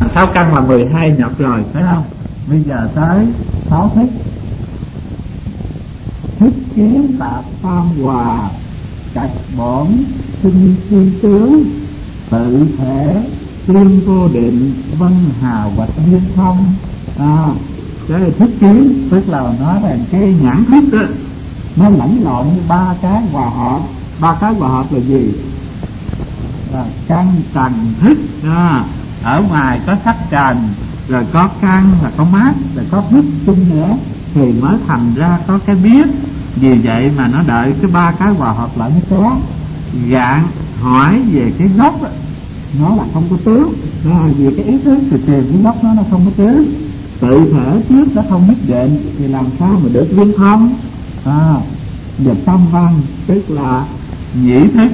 6 căn là 12 nhập rồi, phải không? Bây giờ tới 6 thức. Thức kiến tạp tam hòa, trạch bổn sinh phi tướng, tự thể tiên vô định, vân hà hoạch viên thông. Cái thức kiến tức là nói rằng cái nhãn thức đó, nó lẫn lộn như ba cái hòa hợp. Ba cái hòa hợp là gì? Là căn trần thức. Ở ngoài có sắc trần, rồi có căn là có mát, rồi có thức chung nữa, thì mới thành ra có cái biết. Vì vậy mà nó đợi cái ba cái hòa hợp lại mới có. Gạn hỏi về cái gốc đó, nó là không có tướng. Vì cái ý thức thì tìm cái gốc nó không có tướng. Tự thể trước nó không nhất định thì làm sao mà được viên thông. Về tâm văn tức là nhĩ thức.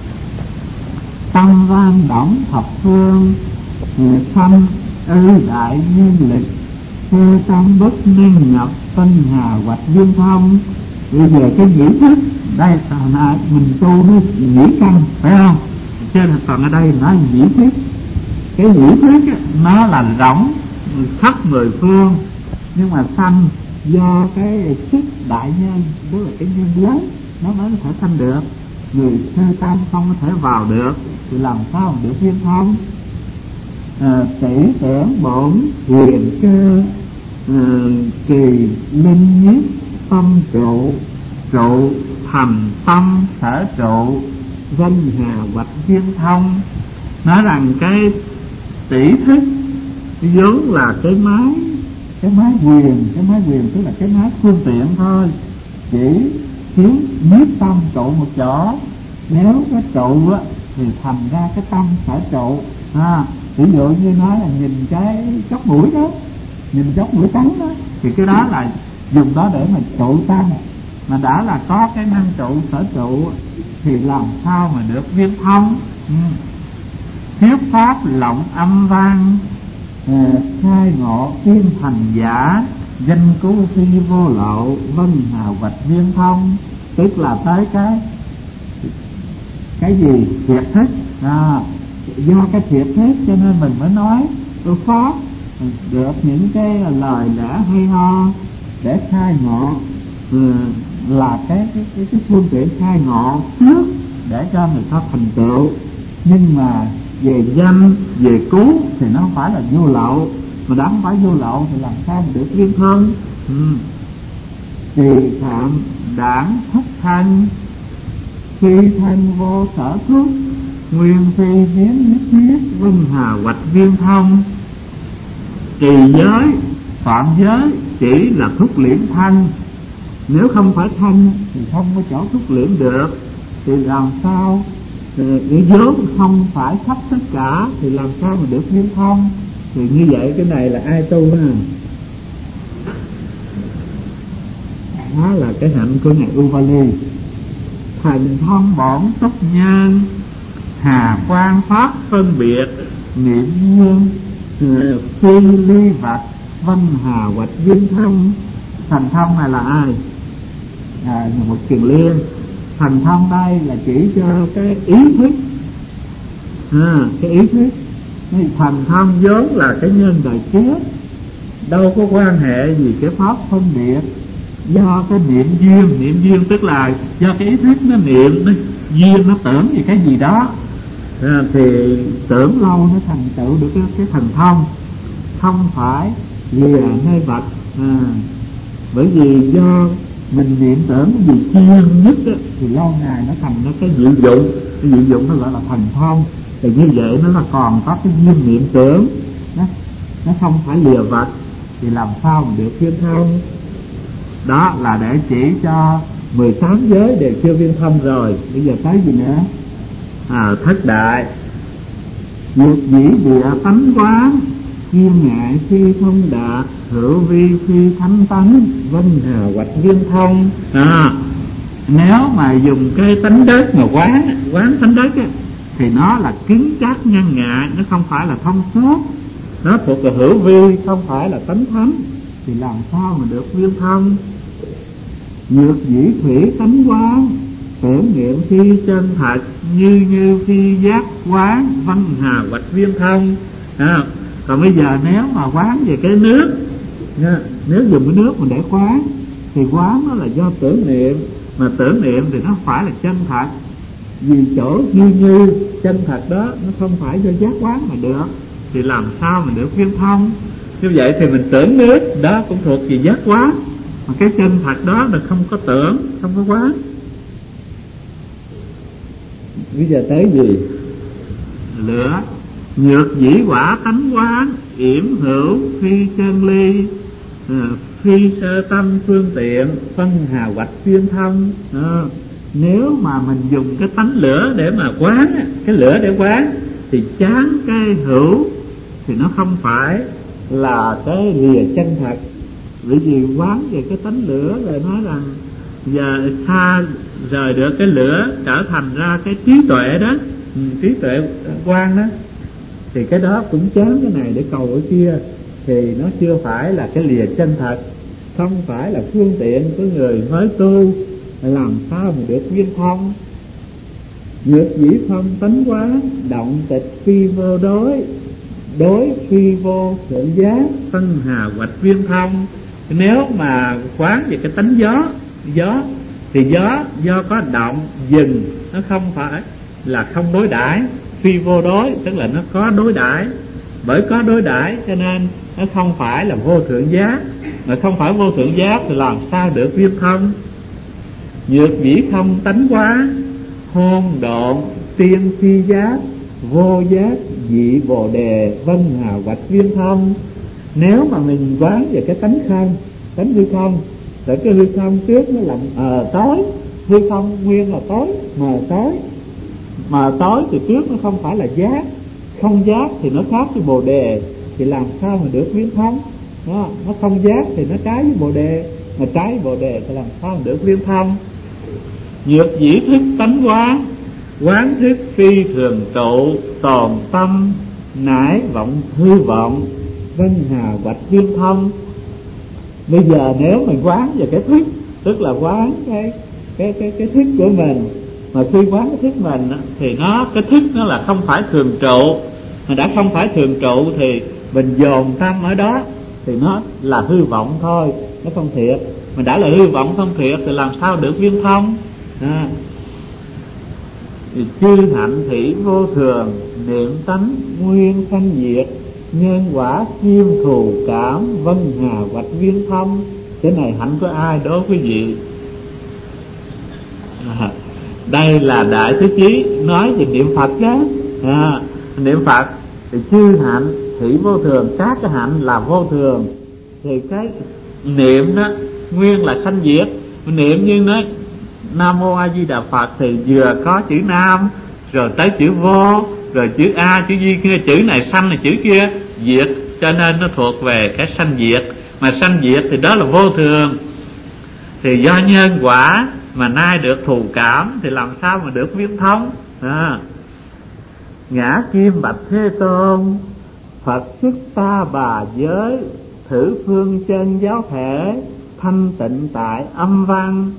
Tâm văn động thập phương, thâm ư đại nhiên lực, sơ tâm bất năng nhập, tân hà hoạch viên thông. Bây giờ cái nhĩ thức đây là mình tu nó nhĩ căn, phải không? Cho nên còn ở đây nói nhĩ thức. Cái nhĩ thức nó là rỗng khắp mười phương, nhưng mà sanh do cái sức đại nhân, tức là cái nhân lớn, nó mới có thể sanh được. Người sơ tâm không có thể vào được thì làm sao mà được viên thông. Tỷ tưởng bổn huyền cơ, kỳ linh nhiếp tâm trụ, trụ thành tâm sở trụ, vân hà hoạch viên thông. Nói rằng cái tỷ thức vốn là cái máy quyền tức là cái máy phương tiện thôi, chỉ thiếu nhiếp tâm trụ một chỗ. Nếu cái trụ á thì thành ra cái tâm sở trụ. Ví dụ như nói là nhìn cái chóp mũi đó, nhìn chóp mũi trắng đó, thì cái đó là dùng đó để mà trụ tâm. Mà đã là có cái năng trụ sở trụ thì làm sao mà được viên thông. Thuyết pháp lộng âm vang, khai ngộ tiên thành giả, danh cứu phi vô lậu, vân hà hoạch viên thông. Tức là tới cái gì thiệt thức. Do cái thiệt thức cho nên mình mới nói tôi pháp được những cái lời lẽ hay ho để khai ngộ, là cái phương tiện khai ngộ trước để cho người ta thành tựu. Nhưng mà về danh, về cứu thì nó không phải là vô lậu. Mà đã không phải vô lậu thì làm sao mà được viên thông. Tỳ phạm đảng thất thân, phi thân vô sở thuốc, nguyên phi biến nhất thiết, vân hà hoạch viên thông. Trì giới, phạm giới chỉ là thúc liễm thân. Nếu không phải thân thì không có chỗ thúc liễm được. Thì làm sao cái vốn không phải khắp tất cả thì làm sao mà được viên thông. Thì như vậy cái này là ai tu đó? Đó là cái hạnh của ngài Uvali. Thần thông bổn túc nhân, hà quan pháp phân biệt, niệm nhiên phi ly vật, vân hà hoạch viên thông. Thần thông này là ai? Một kiền liên. Thần thông đây là chỉ cho cái ý thức. Cái ý thức. Thần thông vốn là cái nhân đời trước, đâu có quan hệ gì cái pháp phân biệt. Do cái niệm duyên tức là do cái ý thức nó niệm, nó duyên nó tưởng về cái gì đó, thì tưởng lâu nó thành tựu được cái thần thông. Không phải lìa nơi vật. Bởi vì do mình niệm tưởng cái gì chuyên nhất á, thì lâu ngày nó thành nó cái diệu dụng. Cái diệu dụng nó gọi là thần thông. Thì như vậy nó là còn có cái duyên niệm tưởng, nó không phải lìa vật thì làm sao mà được viên thông. Đó là để chỉ cho 18 giới đều chưa viên thông rồi. Bây giờ tới gì nữa? Thất đại. Diệt dĩ địa tánh quán, chiêm ngại phi thông đạt, hữu vi phi thánh tánh, vân hà hoạch viên thông. Nếu mà dùng cái tánh đất mà quán tánh đất á, thì nó là cứng chắc ngăn ngại, nó không phải là thông suốt. Nó thuộc về hữu vi, không phải là tánh thánh, thì làm sao mà được viên thông. Nhược dĩ thủy tánh quán, tưởng niệm phi chân thật, như phi giác quán, vân hà hoạch viên thông. Còn bây giờ nếu mà quán về cái nước, nếu dùng cái nước mà để quán thì quán nó là do tưởng niệm, mà tưởng niệm thì nó phải là chân thật. Vì chỗ như chân thật đó nó không phải do giác quán mà được, thì làm sao mà được viên thông? Như vậy thì mình tưởng nước đó cũng thuộc về giác quán, mà cái chân thật đó là không có tưởng, không có quán. Bây giờ tới gì? Lửa. Nhược dĩ quả tánh quán, yểm hữu phi chân ly, phi sơ tâm phương tiện, phân hà hoạch viên thông. Nếu mà mình dùng cái tánh lửa để mà quán, cái lửa để quán, thì chán cái hữu thì nó không phải là cái lìa chân thật. Bởi vì quán về cái tánh lửa rồi nói rằng giờ xa rời được cái lửa trở thành ra cái trí tuệ đó, trí tuệ quán đó, thì cái đó cũng chán cái này để cầu cái kia, thì nó chưa phải là cái lìa chân thật, không phải là phương tiện của người mới tu, làm sao mà được viên thông. Nhược dĩ phong tánh quán, động tịch phi vô đối, đối phi vô sự giác, phân hà hoạch viên thông. Nếu mà quán về cái tánh gió thì gió do có động dừng, nó không phải là không đối đãi. Phi vô đối tức là nó có đối đãi, bởi có đối đãi cho nên nó không phải là vô thượng giác, mà không phải vô thượng giác thì làm sao được viên thông. Nhược dĩ không tánh quá, hôn độn tiên phi giác, vô giác dị bồ đề, vân hà hoạch viên thông. Nếu mà mình quán về cái tánh không, tánh hư không, rồi cái hư không trước nó làm tối, hư không nguyên là tối, mà tối thì trước nó không phải là giác, không giác thì nó khác với bồ đề, thì làm sao mà được viên thông? Nó không giác thì nó trái với bồ đề, mà trái với bồ đề thì làm sao mà được viên thông. Nhược dĩ thức tánh quán, quán thức phi thường trụ, tồn tâm nãi vọng hư vọng, vân hà hoạch viên thông. Bây giờ nếu mình quán về cái thức, tức là quán cái thức của mình, mà khi quán cái thức mình thì cái thức nó là không phải thường trụ, mà đã không phải thường trụ thì mình dồn tâm ở đó thì nó là hư vọng thôi, nó không thiệt. Mà đã là hư vọng không thiệt thì làm sao được viên thông? Thì chư hạnh thủy vô thường, niệm tánh nguyên sanh diệt, nhân quả chiêm thù cảm, vân hà hoạch viên thông. Cái này hạnh của ai đó quý vị? Đây là Đại Thế Chí nói về niệm Phật đó. Niệm Phật thì chư hạnh thủy vô thường, các cái hạnh là vô thường, thì cái niệm đó nguyên là sanh diệt. Niệm như nói Nam Mô A Di Đà Phật thì vừa có chữ Nam, rồi tới chữ vô, rồi chữ A, chữ Di, chữ này sanh là chữ kia diệt, cho nên nó thuộc về cái sanh diệt. Mà sanh diệt thì đó là vô thường, thì do nhân quả mà nay được thù cảm thì làm sao mà được viên thông? Ngã kim bạch Thế Tôn, Phật xuất ta bà giới, thử phương chân giáo thể, thanh tịnh tại âm văn,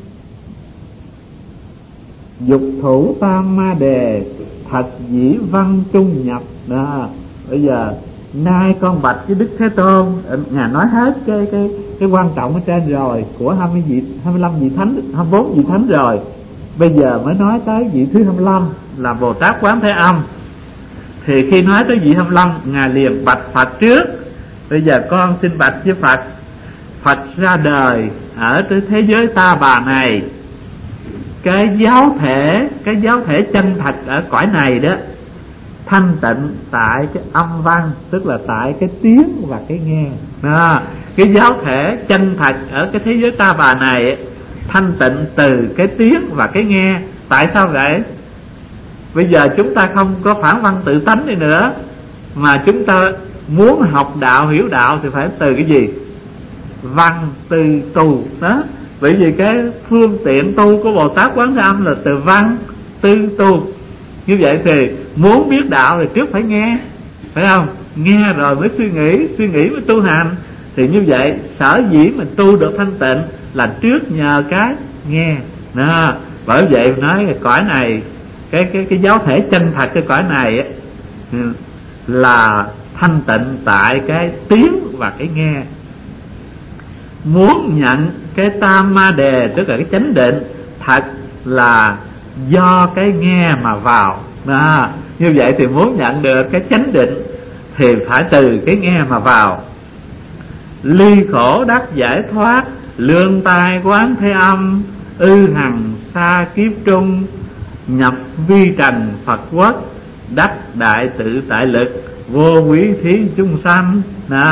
dục thủ tam ma đề, thật dĩ văn trung nhập. Bây giờ nay con bạch với Đức Thế Tôn, Ngài nói hết cái quan trọng ở trên rồi, của 25 vị thánh, 24 vị thánh rồi. Bây giờ mới nói tới vị thứ 25 là Bồ Tát Quán Thế Âm. Thì khi nói tới vị 25, Ngài liền bạch Phật trước. Bây giờ con xin bạch với Phật. Phật ra đời ở thế giới ta bà này, cái giáo thể chân thật ở cõi này đó, thanh tịnh tại cái âm văn, tức là tại cái tiếng và cái nghe. Cái giáo thể chân thật ở cái thế giới ta bà này thanh tịnh từ cái tiếng và cái nghe. Tại sao vậy? Bây giờ chúng ta không có phản văn tự tánh đi nữa, mà chúng ta muốn học đạo, hiểu đạo thì phải từ cái gì? Văn từ tu đó. Bởi vì cái phương tiện tu của Bồ Tát Quán Thế Âm là từ văn tư tu. Như vậy thì muốn biết đạo thì trước phải nghe, phải không? Nghe rồi mới suy nghĩ mới tu hành. Thì như vậy sở dĩ mình tu được thanh tịnh là trước nhờ cái nghe đó. Bởi vậy nói cái cõi này, cái giáo thể chân thật cái cõi này là thanh tịnh tại cái tiếng và cái nghe. Muốn nhận cái tam ma đề, tức là cái chánh định, thật là do cái nghe mà vào. Như vậy thì muốn nhận được cái chánh định thì phải từ cái nghe mà vào. Ly khổ đắc giải thoát, lương tai quán thế âm, hằng xa kiếp trung, nhập vi trần Phật quốc, đắc đại tự tại lực, vô quý thí chúng sanh.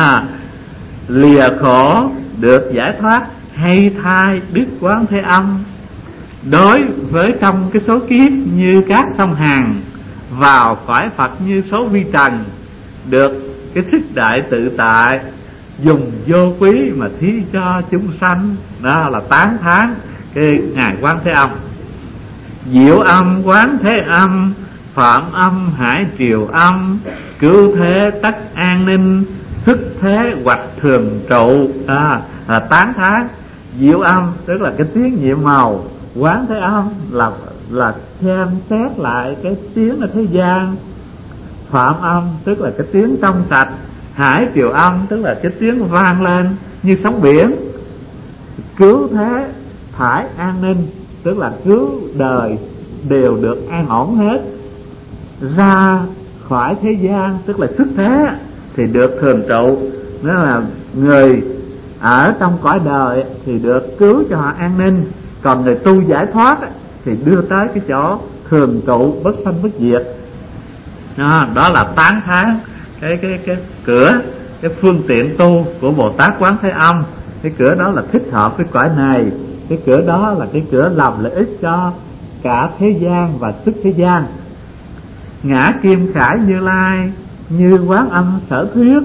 Lìa khổ được giải thoát, hay thai đức quán thế âm. Đối với trong cái số kiếp như các sông Hàn, vào cõi Phật như số vi trần, được cái sức đại tự tại, dùng vô quý mà thí cho chúng sanh. Đó là tán thán cái ngài quán thế âm. Diệu âm quán thế âm, phạm âm hải triều âm, cứu thế tất an ninh, xuất thế hoạch thường trụ. Là tán thán diệu âm, tức là cái tiếng nhiệm màu. Quán thế âm là xem xét lại cái tiếng ở thế gian. Phạm âm tức là cái tiếng trong sạch. Hải triều âm tức là cái tiếng vang lên như sóng biển. Cứu thế thải an ninh, tức là cứu đời đều được an ổn hết. Ra khỏi thế gian tức là xuất thế thì được thường trụ, đó là người ở trong cõi đời thì được cứu cho họ an ninh, còn người tu giải thoát thì đưa tới cái chỗ thường trụ bất sanh bất diệt. Đó là tán thán cái cửa, cái phương tiện tu của Bồ Tát Quán Thế Âm. Cái cửa đó là thích hợp với cõi này. Cái cửa đó là cái cửa làm lợi ích cho cả thế gian và xuất thế gian. Ngã Kim Khải Như Lai, như Quán Âm sở thuyết,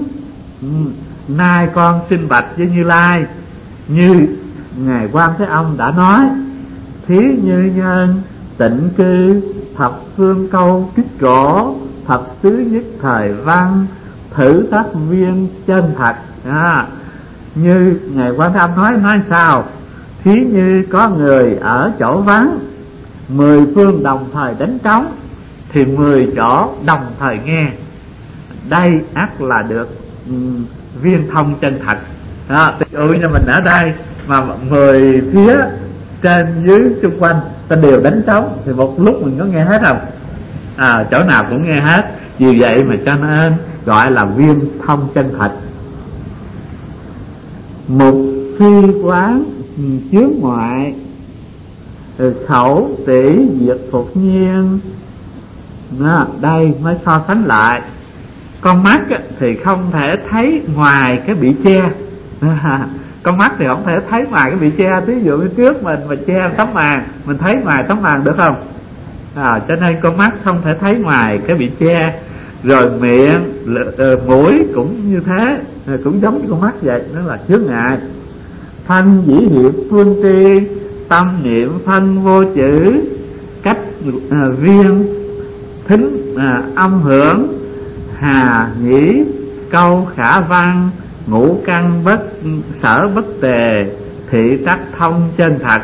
nay con xin bạch với Như Lai, như ngài Quan Thế Âm đã nói: thí như nhân tịnh cư, thập phương câu kích cổ, thập tứ nhất thời văn, thử tác viên chân thật. Như ngài Quan Thế Âm nói sao? Thí như có người ở chỗ vắng, 10 phương đồng thời đánh trống, thì 10 chỗ đồng thời nghe. Đây ắt là được viên thông chân thật. Ví dụ như mình ở đây mà 10 phía trên dưới xung quanh ta đều đánh trống thì một lúc mình có nghe hết không? Chỗ nào cũng nghe hết. Vì vậy mà cho nên gọi là viên thông chân thật. Mục phi quán chướng ngoại, khẩu tỷ diệt phục nhiên. Đây mới so sánh lại. Con mắt thì không thể thấy ngoài cái bị che. Con mắt thì không thể thấy ngoài cái bị che. Ví dụ như trước mình mà che tấm màn, mình thấy ngoài tấm màn được không? Cho nên con mắt không thể thấy ngoài cái bị che. Rồi miệng, mũi cũng như thế, cũng giống như con mắt vậy, nó là chướng ngại. Thân dĩ hiệp phương tri, tâm niệm phân vô chữ, cách viên thính âm hưởng, hà nhĩ câu khả văn, ngũ căn bất sở bất tề, thị tắc thông chân thật.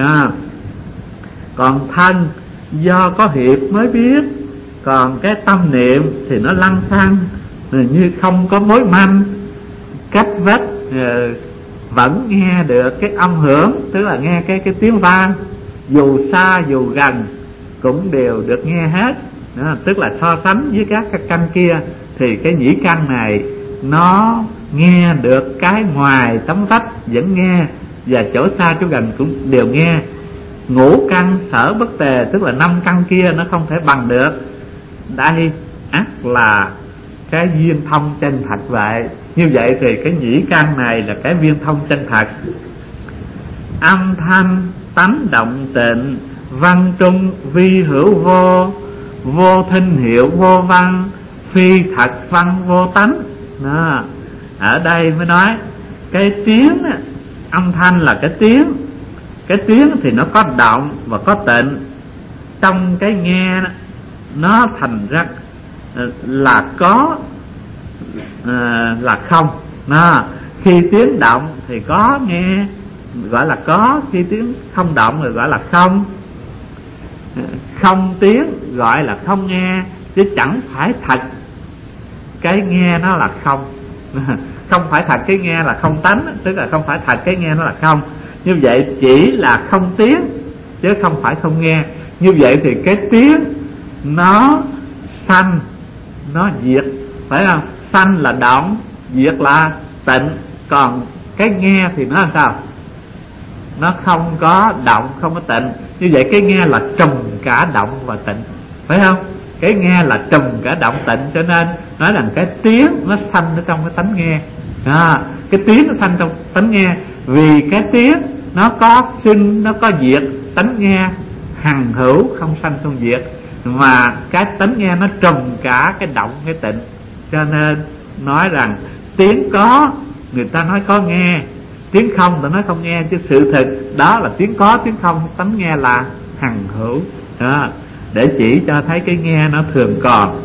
Còn thân do có hiệp mới biết, còn cái tâm niệm thì nó lăng xăng như không có mối manh. Cách vách vẫn nghe được cái âm hưởng, tức là nghe cái tiếng vang, dù xa dù gần cũng đều được nghe hết. Tức là so sánh với các cái căn kia thì cái nhĩ căn này nó nghe được cái ngoài tấm vách vẫn nghe, và chỗ xa chỗ gần cũng đều nghe. Ngũ căn sở bất tề, tức là 5 căn kia nó không thể bằng được. Đây ắt là cái viên thông chân thật vậy. Như vậy thì cái nhĩ căn này là cái viên thông chân thật. Âm thanh tánh động tịnh, văn trung vi hữu vô, vô thinh hiệu vô văn, phi thật văn vô tánh. Ở đây mới nói cái tiếng, âm thanh là cái tiếng. Cái tiếng thì nó có động và có tịnh. Trong cái nghe nó thành ra là có là không. Khi tiếng động thì có nghe gọi là có, khi tiếng không động rồi gọi là không. Không tiếng gọi là không nghe, chứ chẳng phải thật. cái nghe nó là không. Không phải thật cái nghe là không tánh, tức là không phải thật cái nghe nó là không. Như vậy chỉ là không tiếng chứ không phải không nghe. Như vậy thì cái tiếng nó sanh, nó diệt, phải không? Sanh là động, diệt là tịnh. Còn cái nghe thì nó làm sao? Nó không có động, không có tịnh. Như vậy cái nghe là trùm cả động và tịnh, phải không? Cái nghe là trùm cả động tịnh, cho nên nói rằng cái tiếng nó sanh ở trong cái tánh nghe. Cái tiếng nó sanh trong tánh nghe, vì cái tiếng nó có sinh, nó có diệt. Tánh nghe hằng hữu, không sanh không diệt, mà cái tánh nghe nó trùm cả cái động cái tịnh. Cho nên nói rằng tiếng có, người ta nói có nghe, tiếng không ta nói không nghe, chứ sự thực đó là tiếng có tiếng không, tánh nghe là hằng hữu. Để chỉ cho thấy cái nghe nó thường còn.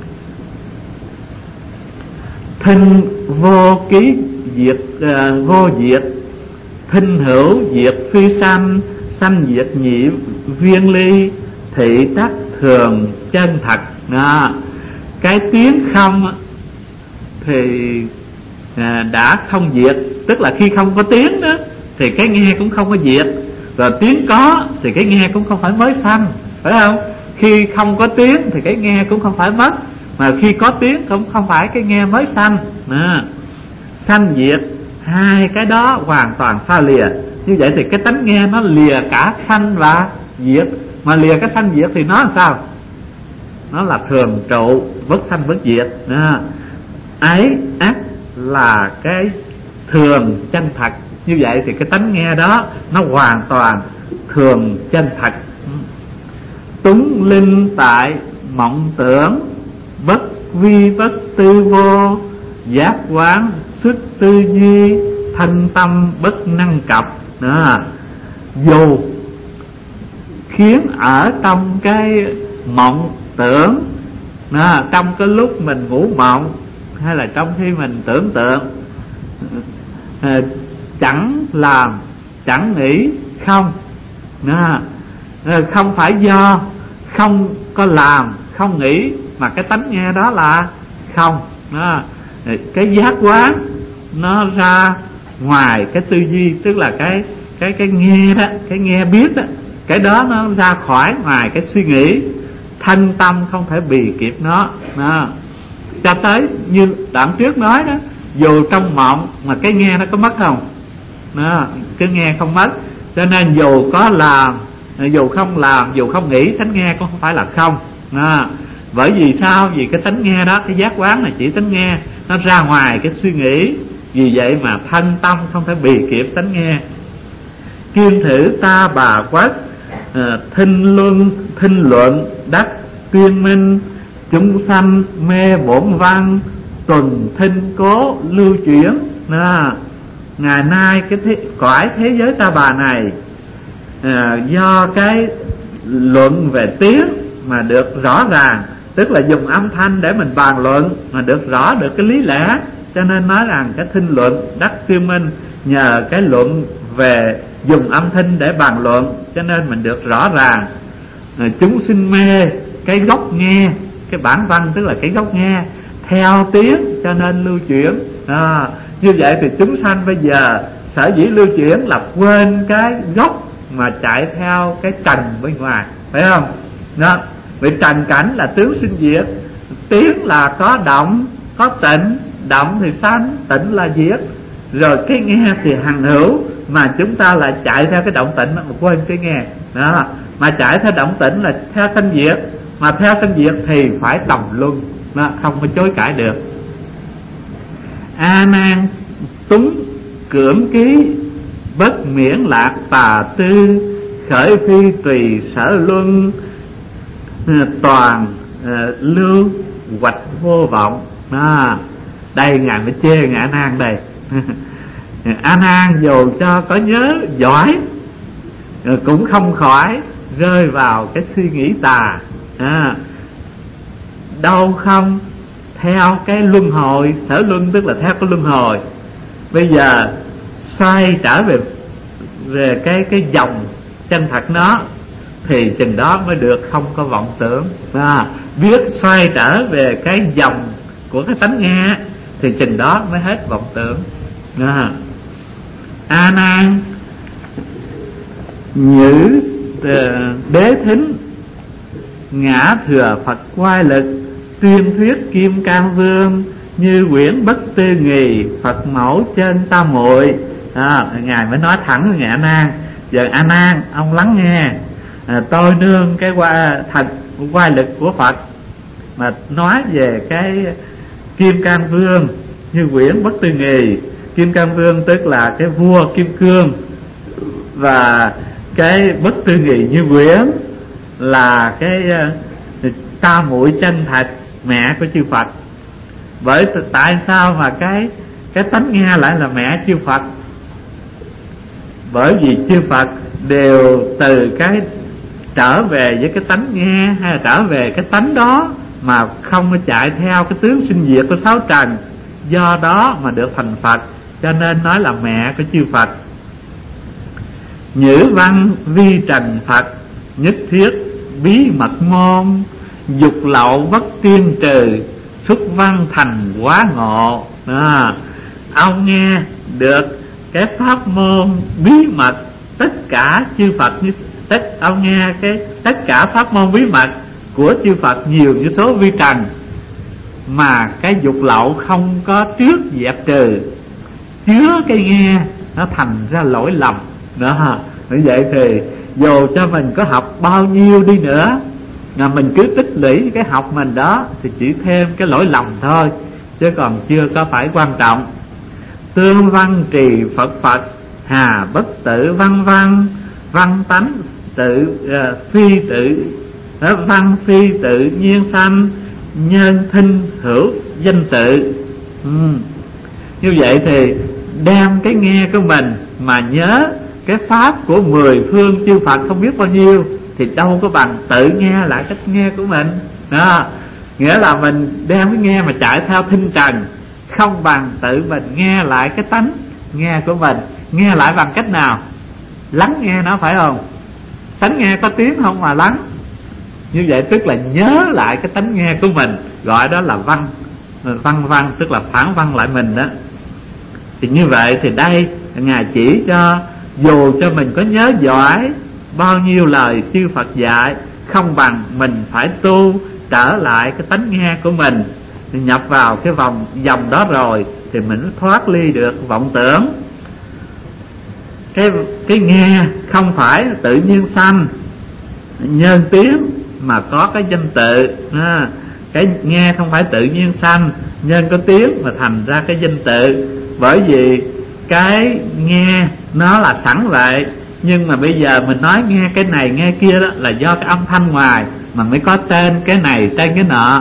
Thinh vô ký diệt, vô diệt, thinh hữu diệt phi sanh, sanh diệt nhị viên ly, thị tắc thường chân thật. Cái tiếng không thì đã không diệt, tức là khi không có tiếng đó thì cái nghe cũng không có diệt. Rồi tiếng có thì cái nghe cũng không phải mới sanh, phải không? Khi không có tiếng thì cái nghe cũng không phải mất, mà khi có tiếng cũng không phải cái nghe mới sanh. Sanh diệt, hai cái đó hoàn toàn xa lìa. Như vậy thì cái tánh nghe nó lìa cả sanh và diệt. Mà lìa cái sanh diệt thì nó làm sao? Nó là thường trụ, bất sanh bất diệt. Ấy ác là cái thường chân thật. Như vậy thì cái tánh nghe đó nó hoàn toàn thường chân thật. Túng linh tại mộng tưởng, bất vi bất tư vô, giác quán xuất tư duy, thanh tâm bất năng cập. Dù khiến ở trong cái mộng tưởng, trong cái lúc mình ngủ mộng, hay là trong khi mình tưởng tượng, chẳng làm, chẳng nghĩ, không. Không phải do không có làm, không nghĩ, mà cái tánh nghe đó là không. Cái giác quán nó ra ngoài cái tư duy, tức là cái nghe đó, cái nghe biết đó, cái đó nó ra khỏi ngoài cái suy nghĩ. Thanh tâm không thể bì kịp nó. Cho tới như đoạn trước nói đó, dù trong mộng mà cái nghe nó có mất không? Cái nghe không mất. Cho nên dù có làm, dù không làm, dù không nghĩ, tánh nghe cũng không phải là không. Bởi vì sao? Vì cái tánh nghe đó, cái giác quán là chỉ tánh nghe, nó ra ngoài cái suy nghĩ. Vì vậy mà thân tâm không thể bì kịp tánh nghe. Kiên thử ta bà quất, thinh luận đắc tuyên minh, chúng sanh mê bổn văn, tuần thinh cố lưu chuyển. Ngày nay cái cõi thế giới ta bà này, do cái luận về tiếng mà được rõ ràng, tức là dùng âm thanh để mình bàn luận mà được rõ được cái lý lẽ, cho nên nói rằng cái thinh luận đắc tuyên minh. Nhờ cái luận về dùng âm thanh để bàn luận cho nên mình được rõ ràng. Chúng sinh mê cái gốc nghe, cái bản văn tức là cái gốc nghe, theo tiếng cho nên lưu chuyển. Như vậy thì chúng sanh bây giờ sở dĩ lưu chuyển là quên cái gốc mà chạy theo cái trần bên ngoài, phải không? Vì trần cảnh là tướng sinh diệt, tiếng là có động, có tịnh, động thì sanh, tịnh là diệt. Rồi cái nghe thì hằng hữu, mà chúng ta lại chạy theo cái động tịnh mà quên cái nghe. Mà chạy theo động tịnh là theo sanh diệt, mà theo sanh diệt thì phải tầm luân, không có chối cãi được. A nan túng cưỡng ký, bất miễn lạc tà tư, khởi phi tùy sở luân, toàn lưu hoạch vô vọng. Đây Ngài mới chê Ngài A Nan đây. A Nan dù cho có nhớ giỏi cũng không khỏi rơi vào cái suy nghĩ tà. Đâu không theo cái luân hồi, sở luân tức là theo cái luân hồi. Bây giờ xoay trở về cái dòng chân thật nó, thì chừng đó mới được không có vọng tưởng. Biết xoay trở về cái dòng của cái tánh nghe, thì chừng đó mới hết vọng tưởng. A Nan nhữ đế thính, ngã thừa Phật quay lực, tuyên thuyết Kim Cang Vương, như quyển bất tư nghì, Phật mẫu trên ta muội. Ngài mới nói thẳng với A Nan: giờ A Nan, ông lắng nghe, tôi nương cái quay lực của Phật mà nói về cái Kim Cang Vương như quyển bất tư nghì. Kim Cang Vương tức là cái vua Kim Cương, và cái bất tư nghì như quyển là cái ta muội chân thật, mẹ của chư Phật. Bởi tại sao mà cái tánh nghe lại là mẹ chư Phật? Bởi vì chư Phật đều từ cái trở về với cái tánh nghe, hay là trở về cái tánh đó, mà không có chạy theo cái tướng sinh diệt của sáu trần, do đó mà được thành Phật, cho nên nói là mẹ của chư Phật. Nhữ văn vi trần Phật, nhất thiết bí mật môn, dục lậu bất tiên trừ, xuất văn thành quá ngộ. Ông nghe được cái pháp môn bí mật, tất cả chư Phật như ông nghe tất cả pháp môn bí mật của chư Phật nhiều như số vi trần, mà cái dục lậu không có trước dẹp trừ, chứa cái nghe nó thành ra lỗi lầm đó. Như vậy thì dù cho mình có học bao nhiêu đi nữa, mà mình cứ tích lũy cái học mình đó, thì chỉ thêm cái lỗi lầm thôi, chứ còn chưa có phải quan trọng. Tương văn trì Phật Phật, hà bất tự văn văn, văn tánh tự phi tự, văn phi tự nhiên sanh, nhân thinh hữu danh tự. Như vậy thì đem cái nghe của mình mà nhớ cái pháp của 10 phương chư Phật không biết bao nhiêu, thì đâu có bằng tự nghe lại cách nghe của mình đó. Nghĩa là mình đem cái nghe mà chạy theo thinh trần, không bằng tự mình nghe lại cái tánh nghe của mình. Nghe lại bằng cách nào? Lắng nghe nó, phải không? Tánh nghe có tiếng không mà lắng. Như vậy tức là nhớ lại cái tánh nghe của mình, gọi đó là văn. Văn tức là phản văn lại mình đó. Thì như vậy thì đây Ngài chỉ cho, dù cho mình có nhớ giỏi bao nhiêu lời chư Phật dạy, không bằng mình phải tu trở lại cái tánh nghe của mình, thì nhập vào cái dòng đó rồi thì mình thoát ly được vọng tưởng. Cái nghe không phải tự nhiên sanh nhân tiếng, mà có cái danh tự. Cái nghe không phải tự nhiên sanh nhân có tiếng, mà thành ra cái danh tự. Bởi vì cái nghe nó là sẵn vậy, nhưng mà bây giờ mình nói nghe cái này nghe kia đó là do cái âm thanh ngoài mà mới có tên cái này tên cái nọ.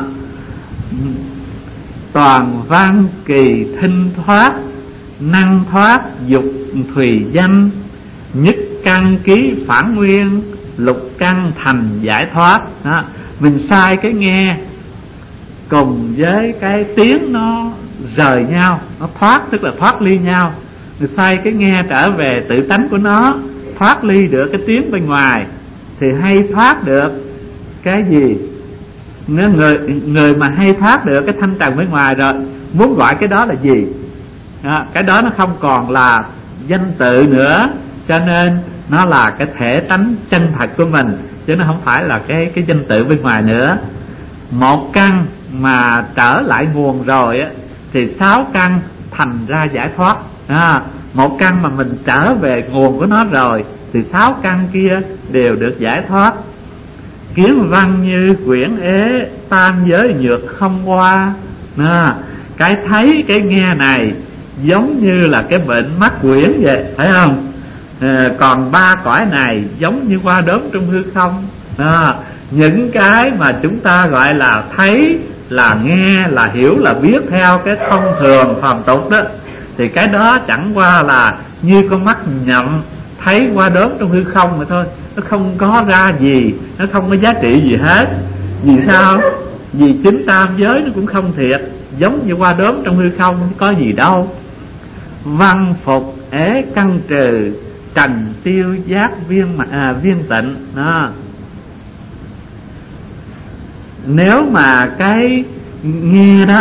Toàn văn kỳ thinh thoát, năng thoát dục thùy danh, nhất căn ký phản nguyên, lục căn thành giải thoát đó. Mình sai cái nghe cùng với cái tiếng nó rời nhau, nó thoát tức là thoát ly nhau. Mình sai cái nghe trở về tự tánh của nó, thoát ly được cái tiếng bên ngoài, thì hay thoát được cái gì? Nếu người mà hay thoát được cái thanh trần bên ngoài rồi, muốn gọi cái đó là gì? Cái đó nó không còn là danh tự nữa, cho nên nó là cái thể tánh chân thật của mình, chứ nó không phải là cái danh tự bên ngoài nữa. Một căn mà trở lại nguồn rồi á, thì 6 căn thành ra giải thoát. Một căn mà mình trở về nguồn của nó rồi, thì 6 căn kia đều được giải thoát. Kiến văn như quyển ế, tam giới nhược không qua. Cái thấy cái nghe này giống như là cái bệnh mắc quyển vậy, phải không? Còn 3 cõi này giống như qua đốm trong hư không. Những cái mà chúng ta gọi là thấy, là nghe, là hiểu, là biết theo cái thông thường phàm tục đó, thì cái đó chẳng qua là như con mắt nhậm thấy qua đốm trong hư không mà thôi. Nó không có ra gì, nó không có giá trị gì hết. Vì sao? Vì chính tam giới nó cũng không thiệt, giống như qua đốm trong hư không, không có gì đâu. Văn phục ế căn trừ, trần tiêu giác viên tịnh đó. Nếu mà cái nghe đó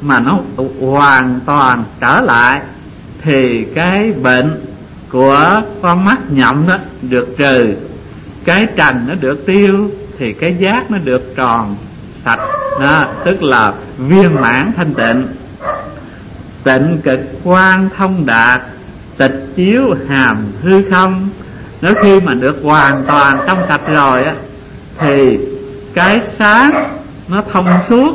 mà nó hoàn toàn trở lại thì cái bệnh của con mắt nhộng đó được trừ, cái trần nó được tiêu, thì cái giác nó được tròn sạch đó, tức là viên mãn thanh tịnh. Tịnh cực quan thông đạt, tịch chiếu hàm hư không. Nếu khi mà được hoàn toàn trong sạch rồi á, thì cái sáng nó thông suốt,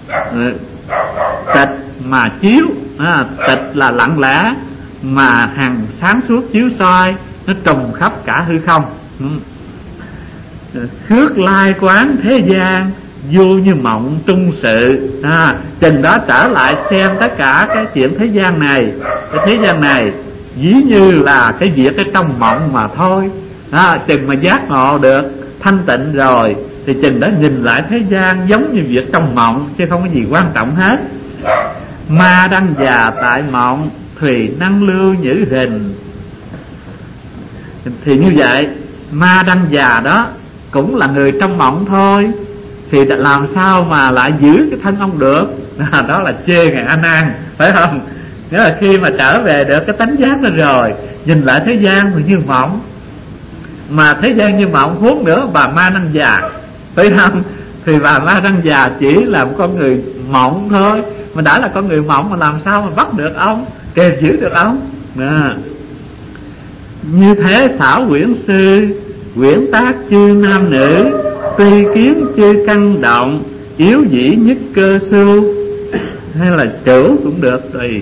tịch mà chiếu, tịch là lặng lẽ mà hằng sáng suốt chiếu soi, nó trùm khắp cả hư không. Khước lai quán thế gian, vô như mộng trung sự. Chừng đó trở lại xem tất cả cái chuyện thế gian này, cái thế gian này ví như là cái việc cái trong mộng mà thôi. Chừng mà giác ngộ được thanh tịnh rồi thì chừng đó nhìn lại thế gian giống như việc trong mộng, chứ không có gì quan trọng hết. Ma đăng già tại mộng, thùy năng lưu nhữ hình. Thì như vậy ma đăng già đó cũng là người trong mộng thôi, thì làm sao mà lại giữ cái thân ông được? Đó là chê Ngài A Nan, phải không? Nghĩa là khi mà trở về được cái tánh giác đó rồi, nhìn lại thế gian thì như mộng, mà thế gian như mộng, huống nữa bà ma đăng già, phải không? Thì bà ma đăng già chỉ là một con người mộng thôi, mà đã là con người mộng mà làm sao mà bắt được ông, kềm giữ được ông? Như thế xảo quyển sư, quyển tác chư nam nữ, tuy kiến chư căn động, yếu dĩ nhất cơ su. Hay là chủ cũng được tùy.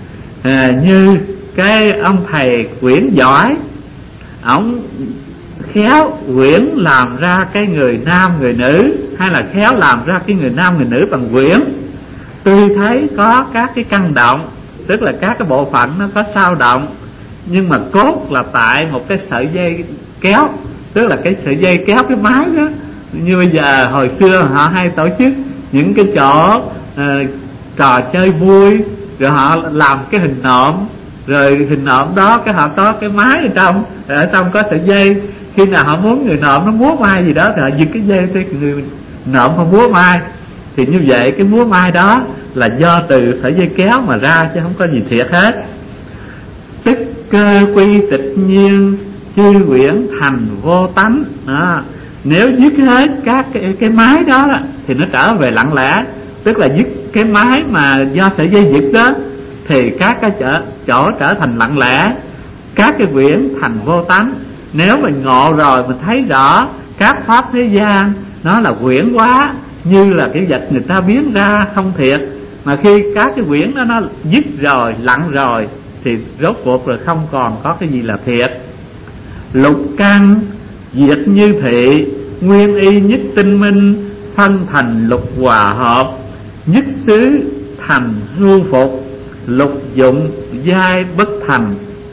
Như cái ông thầy quyển giỏi, ổng khéo quyển làm ra cái người nam người nữ, hay là khéo làm ra cái người nam người nữ bằng quyển. Tuy thấy có các cái căn động, tức là các cái bộ phận nó có sao động, nhưng mà cốt là tại một cái sợi dây kéo, tức là cái sợi dây kéo cái máy đó. Như bây giờ hồi xưa họ hay tổ chức những cái chỗ trò chơi vui, rồi họ làm cái hình nộm, rồi hình nộm đó cái họ có cái máy ở trong có sợi dây. Khi nào họ muốn người nộm nó múa mai gì đó thì họ giật cái dây tới người nộm họ múa mai. Thì như vậy cái múa mai đó là do từ sợi dây kéo mà ra, chứ không có gì thiệt hết. Tức cơ quy tịch nhiên, chư quyển thành vô tánh. Nếu dứt hết các cái máy đó thì nó trở về lặng lẽ, tức là dứt cái máy mà do sợi dây giật đó thì các cái chỗ trở thành lặng lẽ, các cái quyển thành vô tánh. Nếu mình ngộ rồi mình thấy rõ các pháp thế gian nó là quyển quá, như là cái vật người ta biến ra không thiệt, mà khi các cái quyển đó nó dứt rồi, lặng rồi thì rốt cuộc rồi không còn có cái gì là thiệt. Lục căn diệt như thị, nguyên y nhất tinh minh, phân thành lục hòa hợp, nhất xứ thành hưu phục, lục dụng giai bất thành.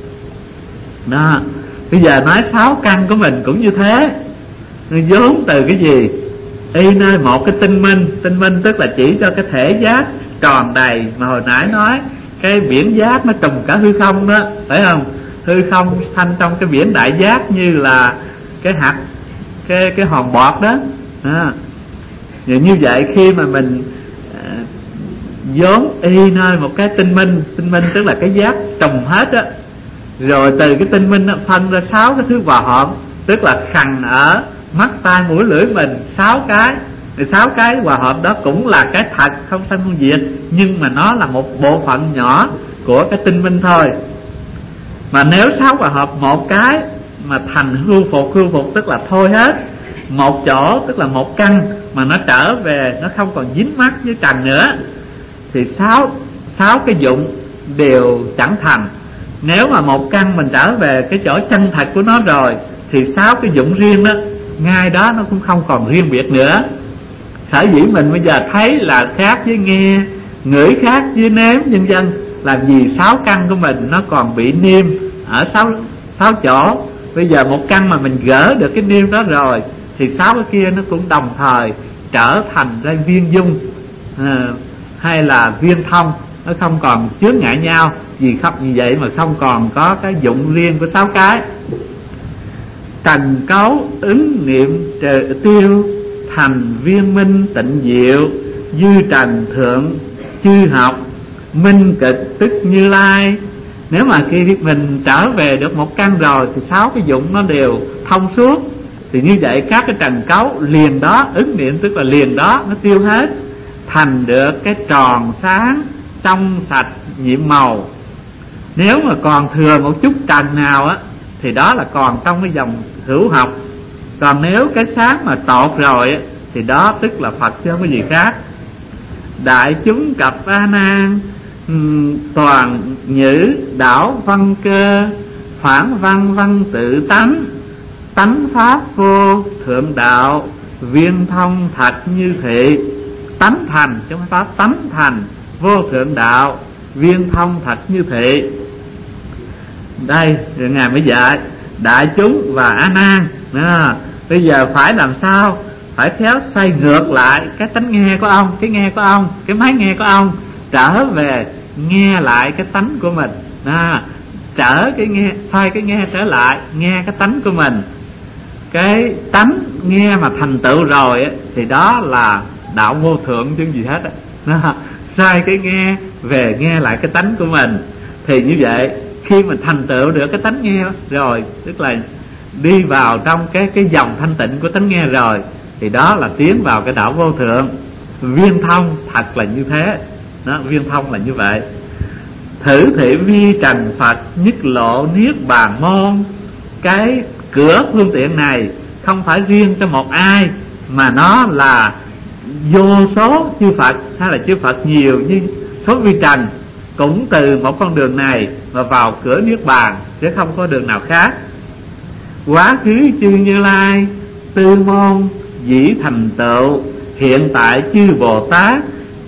Đó, bây giờ nói 6 căn của mình cũng như thế. Nó vốn từ cái gì? Y nơi một cái tinh minh. Tinh minh tức là chỉ cho cái thể giác tròn đầy, mà hồi nãy nói cái biển giác nó trùm cả hư không đó, phải không? Hư không sanh trong cái biển đại giác như là cái hạt, cái hòn bọt đó. Như vậy khi mà mình vốn y nơi một cái tinh minh tức là cái giác trùm hết á, rồi từ cái tinh minh nó phân ra 6 cái thứ hòa hợp, tức là khằn ở mắt tai mũi lưỡi mình 6 cái. Thì 6 cái hòa hợp đó cũng là cái thật, không sanh không diệt, nhưng mà nó là một bộ phận nhỏ của cái tinh minh thôi. Mà nếu 6 hòa hợp một cái mà thành hưu phục tức là thôi hết, một chỗ tức là một căn mà nó trở về, nó không còn dính mắc với trần nữa, thì 6 cái dụng đều chẳng thành. Nếu mà một căn mình trở về cái chỗ chân thật của nó rồi thì 6 cái dụng riêng đó, ngay đó nó cũng không còn riêng biệt nữa. Sở dĩ mình bây giờ thấy là khác với nghe, ngửi khác với nếm vân vân, là vì 6 căn của mình nó còn bị niêm ở 6 chỗ. Bây giờ một căn mà mình gỡ được cái niêm đó rồi thì 6 cái kia nó cũng đồng thời trở thành ra viên dung hay là viên thông, nó không còn chướng ngại nhau. Vì vậy mà không còn có cái dụng riêng của 6 cái. Trần cấu ứng niệm tiêu, thành viên minh tịnh diệu, dư trần thượng chư học, minh cực tức Như Lai. Nếu mà khi mình trở về được một căn rồi thì 6 cái dụng nó đều thông suốt, thì như vậy các cái trần cấu liền đó ứng niệm, tức là liền đó nó tiêu hết, thành được cái tròn sáng trong sạch nhiệm màu. Nếu mà còn thừa một chút trần nào á thì đó là còn trong cái dòng hữu học. Còn nếu cái sáng mà tột rồi á thì đó tức là Phật chứ không có gì khác. Đại chúng cập A Nan, toàn nhữ đảo văn cơ, phản văn văn tự tánh, tánh pháp vô thượng đạo, viên thông thật như thị. Tánh thành chứ không phải pháp, tánh thành vô thượng đạo, viên thông thật như thị. Đây rồi Ngài mới dạy đại chúng và A Nan. Bây giờ phải làm sao? Phải khéo xoay ngược lại cái tánh nghe của ông, cái nghe của ông, cái máy nghe của ông, trở về nghe lại cái tánh của mình. Trở cái nghe, xoay cái nghe trở lại nghe cái tánh của mình. Cái tánh nghe mà thành tựu rồi á, thì đó là đạo vô thượng chứ gì hết á. Xoay cái nghe về nghe lại cái tánh của mình. Thì như vậy khi mình thành tựu được cái tánh nghe rồi, tức là đi vào trong cái dòng thanh tịnh của tánh nghe rồi, thì đó là tiến vào cái đạo vô thượng. Viên thông thật là như thế đó, viên thông là như vậy. Thử thị vi trần Phật nhất lộ niết bàn môn. Cái cửa phương tiện này không phải riêng cho một ai, mà nó là vô số chư Phật, hay là chư Phật nhiều như số vi trần, cũng từ một con đường này mà vào cửa niết bàn, chứ không có đường nào khác. Quá khứ chư Như Lai tư môn dĩ thành tựu, hiện tại chư Bồ Tát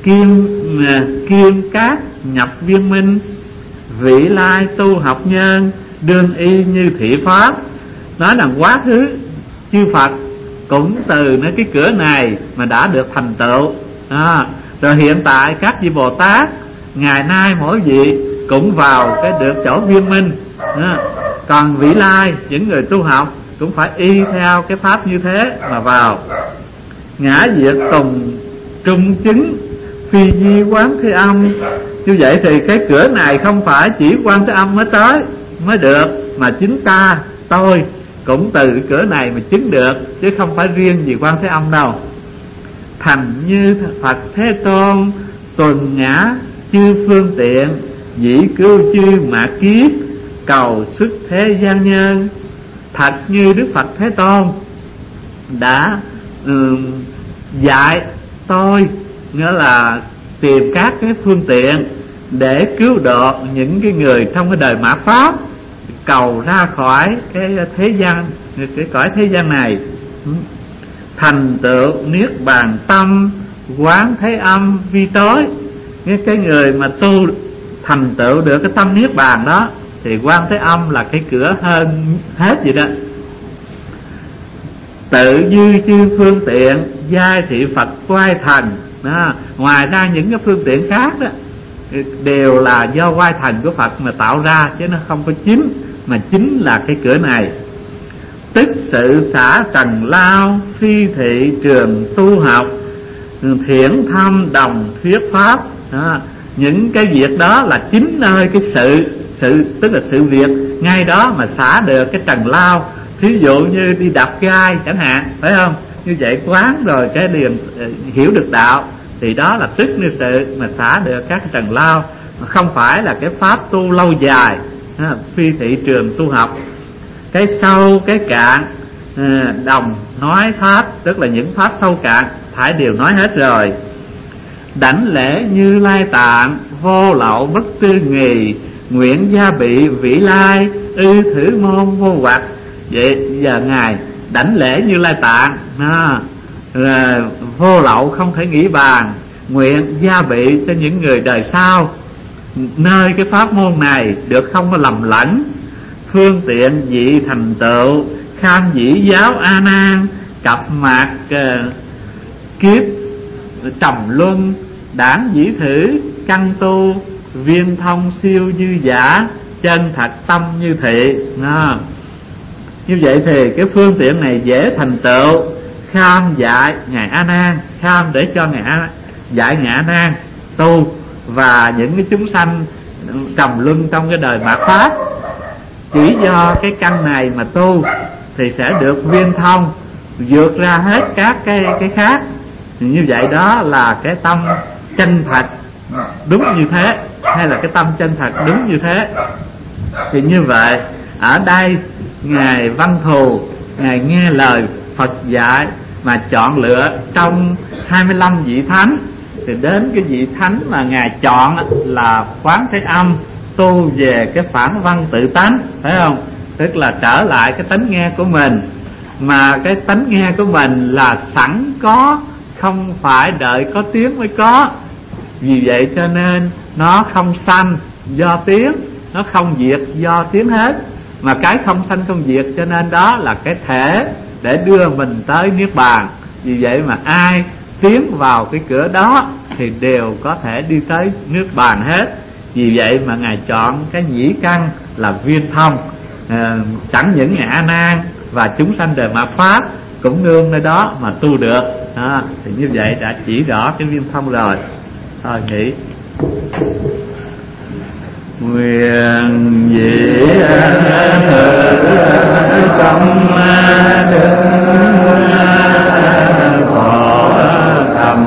kiêm các nhập viên minh, vị lai tu học nhân đương y như thị pháp. Nói rằng quá khứ chư Phật cũng từ cái cửa này mà đã được thành tựu. Rồi hiện tại các vị Bồ Tát ngày nay mỗi vị cũng vào cái được chỗ viên minh. Còn vị lai, những người tu học cũng phải y theo cái pháp như thế mà vào. Ngã diệt tùng trung chứng, phi di quán thế âm. Như vậy thì cái cửa này không phải chỉ Quan Thế Âm mới tới mới được, mà chính ta, tôi cũng từ cái cửa này mà chứng được, chứ không phải riêng gì Quan Thế Âm đâu. Thành như Phật Thế Tôn, tuần ngã chư phương tiện, dĩ cứu chư mạt kiếp, cầu xuất thế gian nhân. Thật như Đức Phật Thế Tôn đã dạy tôi, nghĩa là tìm các cái phương tiện để cứu độ những cái người trong cái đời mạt pháp, cầu ra khỏi cái thế gian, cái cõi thế gian này. Thành tựu niết bàn tâm, quán thế âm vi tối. Cái người mà tu thành tựu được cái tâm niết bàn đó thì Quan Thế Âm là cái cửa hơn hết vậy đó. Tự dư chư phương tiện, giai thị Phật quay thành. Ngoài ra những cái phương tiện khác đó đều là do quay thành của Phật mà tạo ra, chứ nó không có chính, mà chính là cái cửa này. Tức sự xả trần lao, phi thị trường tu học, thiển thâm đồng thuyết pháp. Những cái việc đó là chính nơi cái sự tức là sự việc ngay đó mà xả được cái trần lao. Thí dụ như đi đập gai chẳng hạn, phải không? Như vậy quán rồi cái liền hiểu được đạo, thì đó là tức như sự mà xả được các cái trần lao, mà không phải là cái pháp tu lâu dài. Phi thị trường tu học, cái sâu cái cạn đồng nói pháp, tức là những pháp sâu cạn phải đều nói hết rồi. Đảnh lễ Như Lai Tạng, vô lậu bất tư nghì, nguyện gia bị vị lai, ư thử môn vô hoặc. Vậy giờ Ngài đảnh lễ Như Lai Tạng, vô lậu không thể nghĩ bàn, nguyện gia bị cho những người đời sau nơi cái pháp môn này được không có lầm lẫn. Phương tiện dị thành tựu, kham dĩ giáo A Nan, cập mạc kiếp trầm luân, đảng dĩ thử căn tu, viên thông siêu dư giả, chân thật tâm như thị. Như vậy thì cái phương tiện này dễ thành tựu. Kham dạy Ngài A Nan, kham để cho Ngài dạy Ngài A Nan, tu, và những cái chúng sanh trầm luân trong cái đời mạt Pháp chỉ do cái căn này mà tu thì sẽ được viên thông, vượt ra hết các cái khác. Như vậy đó là cái tâm chân thật đúng như thế, hay là cái tâm chân thật đúng như thế. Thì như vậy ở đây Ngài Văn Thù, Ngài nghe lời Phật dạy mà chọn lựa trong 25 vị thánh, thì đến cái vị thánh mà Ngài chọn là Quán Thế Âm, tu về cái phản văn tự tánh, phải không? Tức là trở lại cái tánh nghe của mình, mà cái tánh nghe của mình là sẵn có, không phải đợi có tiếng mới có. Vì vậy cho nên nó không sanh do tiếng, nó không diệt do tiếng hết, mà cái không sanh không diệt cho nên đó là cái thể để đưa mình tới Niết Bàn. Vì vậy mà ai tiến vào cái cửa đó thì đều có thể đi tới Niết Bàn hết. Vì vậy mà Ngài chọn cái nhĩ căn là viên thông. Chẳng những Ngài A Nan và chúng sanh đời mạt Pháp cũng nương nơi đó mà tu được. Thì như vậy đã chỉ rõ cái viên thông rồi. Thôi nghỉ. Nguyện dĩ tâm đức phổ tâm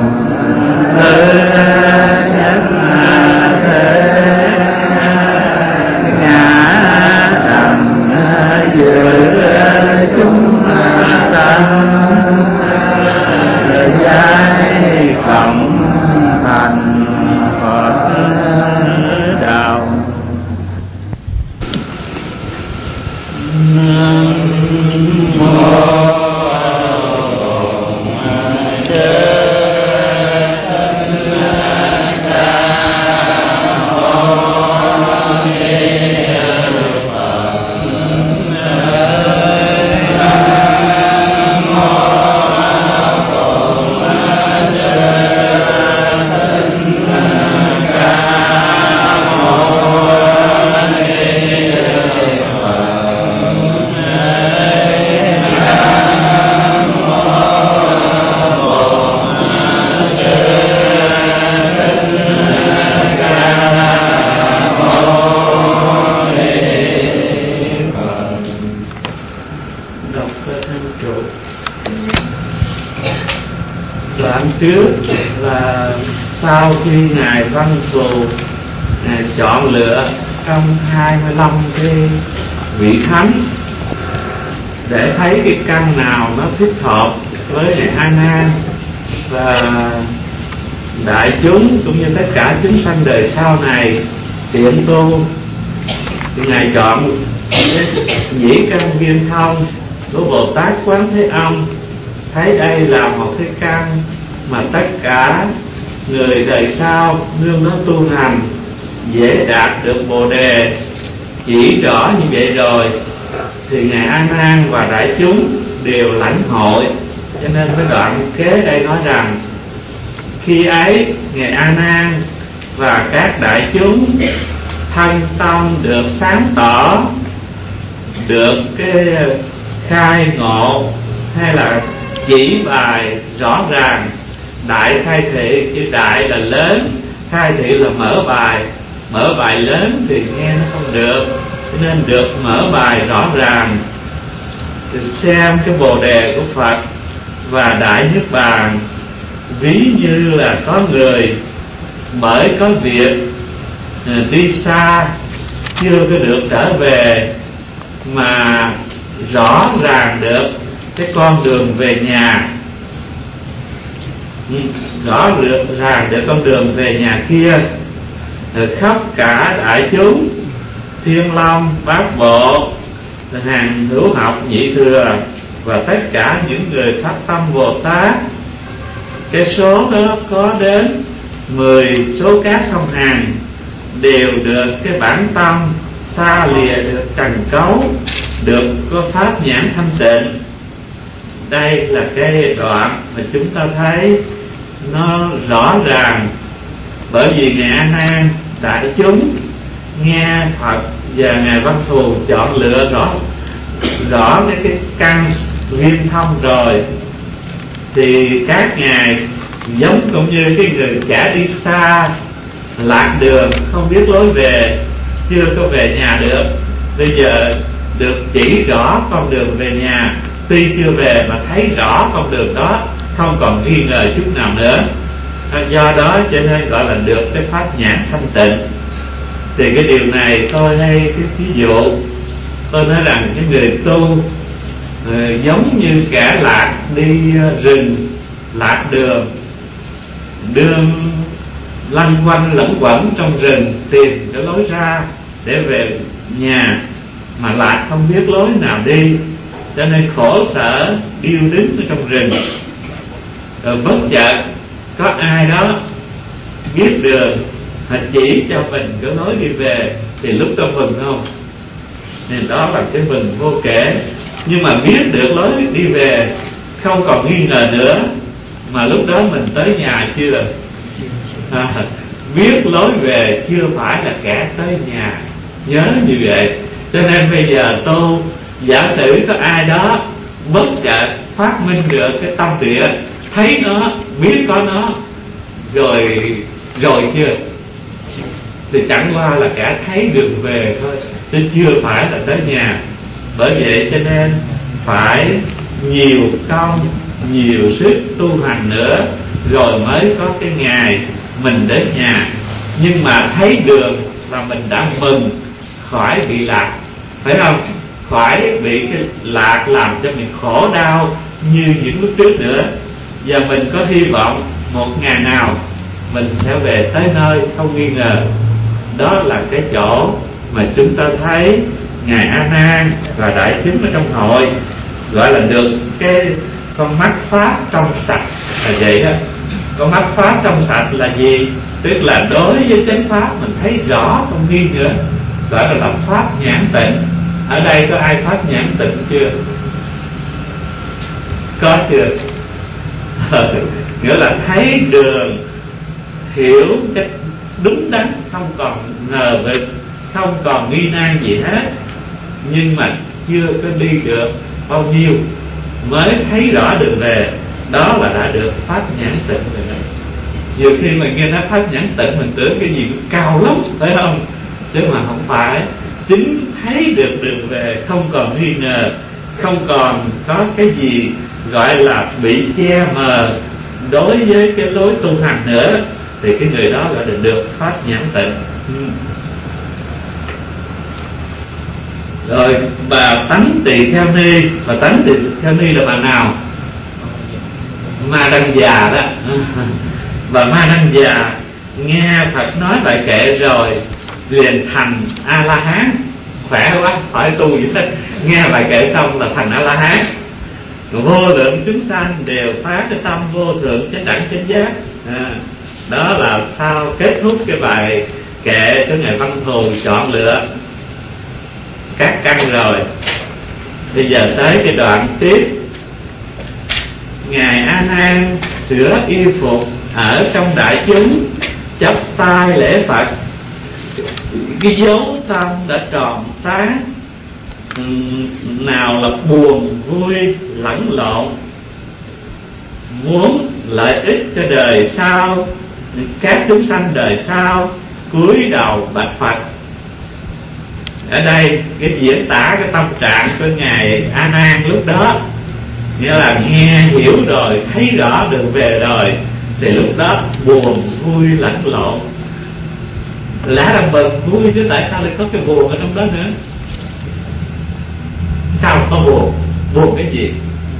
nhất thế ngã tầm dự chúng sanh giai cộng thành Phật đạo. Nam mô trước là sau khi Ngài Văn Thù Ngài chọn lựa trong 25 cái vị thánh để thấy cái căn nào nó thích hợp với Ngài A Nan và đại chúng cũng như tất cả chúng sanh đời sau này tiện tu, thì Ngài chọn nhĩ căn viên thông của Bồ Tát Quán Thế Âm. Thấy đây là một cái căn mà tất cả người đời sau nương nó tu hành dễ đạt được Bồ Đề. Chỉ rõ như vậy rồi thì Ngài A Nan và đại chúng đều lãnh hội. Cho nên cái đoạn kế đây nói rằng khi ấy Ngài A Nan và các đại chúng thân tâm được sáng tỏ, được cái khai ngộ hay là chỉ bài rõ ràng. Đại khai thị, chứ đại là lớn, khai thị là mở bài lớn thì nghe nó không được, cho nên được mở bài rõ ràng. Thì xem cái Bồ Đề của Phật và Đại Niết Bàn ví như là có người bởi có việc đi xa chưa có được trở về mà rõ ràng được cái con đường về nhà, rõ ràng được con đường về nhà kia. Khắp cả đại chúng Thiên Long, Bát Bộ, hàng hữu học, nhị thừa và tất cả những người phát tâm Bồ Tát, cái số đó có đến 10 số các sông Hàn đều được cái bản tâm xa lìa được trần cấu, được có pháp nhãn thanh tịnh. Đây là cái đoạn mà chúng ta thấy nó rõ ràng, bởi vì Ngài A Nan đại chúng nghe Phật và Ngài Văn Thù chọn lựa rõ cái căn viên thông rồi, thì các ngài Giống cũng như cái người trẻ đi xa, lạc đường, không biết lối về, chưa có về nhà được, bây giờ được chỉ rõ con đường về nhà, tuy chưa về mà thấy rõ con đường đó, không còn nghi ngờ chút nào nữa. Do đó cho nên gọi là được cái pháp nhãn thanh tịnh. Thì cái điều này tôi hay cái ví dụ, tôi nói rằng cái người tu giống như kẻ lạc đi rừng, lạc đường, đường lanh quanh lẫn quẩn trong rừng tìm cái lối ra để về nhà, mà lạc không biết lối nào đi, cho nên khổ sở điêu đứng ở trong rừng. Rồi bất chợt có ai đó biết đường, họ chỉ cho mình cái lối đi về, thì lúc đó mừng không? Nên đó là cái mừng vô kể. Nhưng mà biết được lối đi về, không còn nghi ngờ nữa, mà lúc đó mình tới nhà chưa? Biết lối về chưa phải là kẻ tới nhà. Nhớ như vậy. Cho nên bây giờ tôi giả sử có ai đó bất chợt phát minh được cái tâm địa, thấy nó, biết có nó, rồi chưa, thì chẳng qua là kẻ thấy đường về thôi, chứ chưa phải là tới nhà. Bởi vậy cho nên phải nhiều công, nhiều sức tu hành nữa, rồi mới có cái ngày mình đến nhà. Nhưng mà thấy đường là mình đã mừng, khỏi bị lạc, phải không? Khỏi bị cái lạc làm cho mình khổ đau như những lúc trước nữa. Và mình có hy vọng một ngày nào mình sẽ về tới nơi không nghi ngờ. Đó là cái chỗ mà chúng ta thấy Ngài A Nan và đại chúng ở trong hội gọi là được cái con mắt pháp trong sạch là vậy đó. Con mắt pháp trong sạch là gì? Tức là đối với chánh pháp mình thấy rõ không nghi ngờ, gọi là pháp nhãn tịnh. Ở đây có ai pháp nhãn tịnh chưa? Có chưa? Nghĩa là thấy đường, hiểu cách đúng đắn, không còn ngờ vực, không còn nghi nan gì hết. Nhưng mà chưa có đi được bao nhiêu mới thấy rõ đường về. Đó là đã được pháp nhãn tịnh rồi đó. Nhiều khi mình nghe nói pháp nhãn tịnh, mình tưởng cái gì cũng cao lắm, phải không? Chứ mà không phải. Chính thấy được đường về, không còn nghi ngờ, không còn có cái gì gọi là bị che mờ đối với cái lối tu hành nữa, thì cái người đó gọi là được pháp nhãn tịnh. Rồi bà Tánh Tỳ Kheo Ni, bà Tánh Tỳ Kheo Ni là bà nào? Ma Đăng Già đó. Bà Ma Đăng Già nghe Phật nói bài kệ rồi liền thành A La Hán. Khỏe quá, phải tu gì hết. Nghe bài kệ xong là thành A La Hán. Vô lượng chúng sanh đều phát cái tâm vô thượng chánh đẳng chánh giác. Đó là sao kết thúc cái bài kệ của Ngài Văn Thù chọn lựa các căn rồi. Bây giờ tới cái đoạn tiếp. Ngài A Nan sửa y phục ở trong đại chúng, chắp tay lễ Phật. Cái dấu tâm đã tròn sáng, nào là buồn vui lẫn lộn, muốn lợi ích cho đời sau, các chúng sanh đời sau, cúi đầu bạch Phật. Ở đây cái diễn tả cái tâm trạng của Ngài A Nan lúc đó, nghĩa là nghe hiểu rồi, thấy rõ đường về rồi, thì lúc đó buồn vui lẫn lộn. Lẽ là mừng vui chứ tại sao lại có cái buồn ở trong đó nữa? Sao có buồn? Buồn cái gì?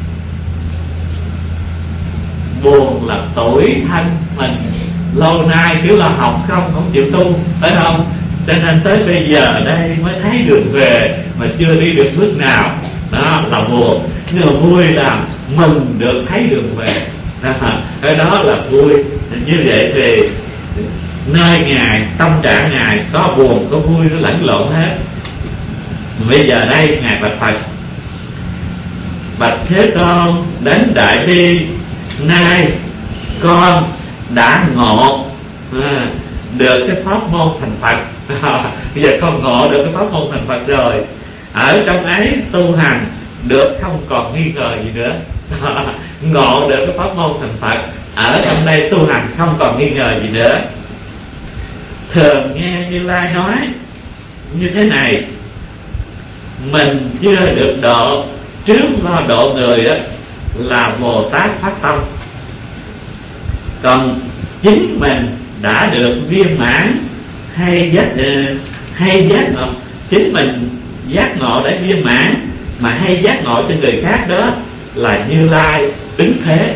Buồn là tuổi thân mình lâu nay kiểu là học không chịu tu, phải không? Cho nên tới bây giờ đây mới thấy đường về mà chưa đi được bước nào. Đó là buồn. Nhưng mà vui là mừng được thấy đường về. Cái đó là vui. Như vậy thì nơi Ngài, tâm trạng Ngài có buồn có vui, nó lẫn lộn hết. Bây giờ đây Ngài bạch Phật: bạch Thế Tôn đến Đại Bi, nay con đã ngộ được cái pháp môn thành Phật. Bây giờ con ngộ được cái pháp môn thành Phật rồi. Ở trong ấy tu hành được không còn nghi ngờ gì nữa. Ngộ được cái pháp môn thành Phật ở trong đây tu hành không còn nghi ngờ gì nữa. Thường nghe Như Lai nói như thế này: mình chưa được độ, trước lo độ người đó là Bồ Tát phát tâm, còn chính mình đã được viên mãn hay giác ngộ, chính mình giác ngộ đã viên mãn mà hay giác ngộ cho người khác đó là Như Lai ứng thế.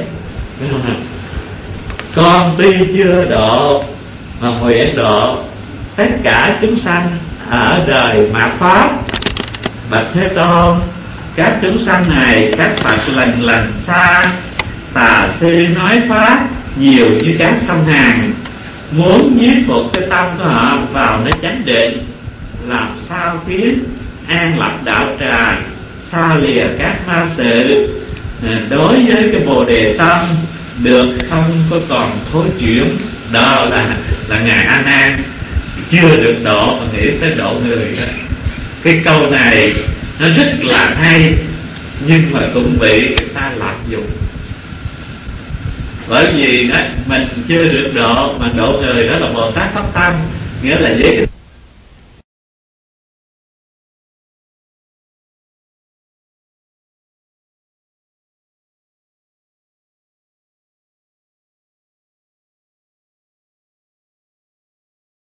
Con tuy chưa độ mà nguyện độ tất cả chúng sanh ở đời mạt pháp. Bạch Thế Tôn, các chúng sanh này các Phật lần xa, tà sư nói pháp nhiều như các sông Hàn, muốn nhiếp phục cái tâm của họ vào nơi chánh định, làm sao khiến an lập đạo tràng, xa lìa các ma sự. Đối với cái Bồ Đề tâm được không có còn thối chuyển. Đó là ngài A Nan chưa được độ mà nghĩ tới độ người đó. Cái câu này nó rất là hay, nhưng mà cũng bị người ta lạm dụng. Bởi vì đó, mình chưa được độ mà độ người đó là Bồ Tát phát tâm, nghĩa là với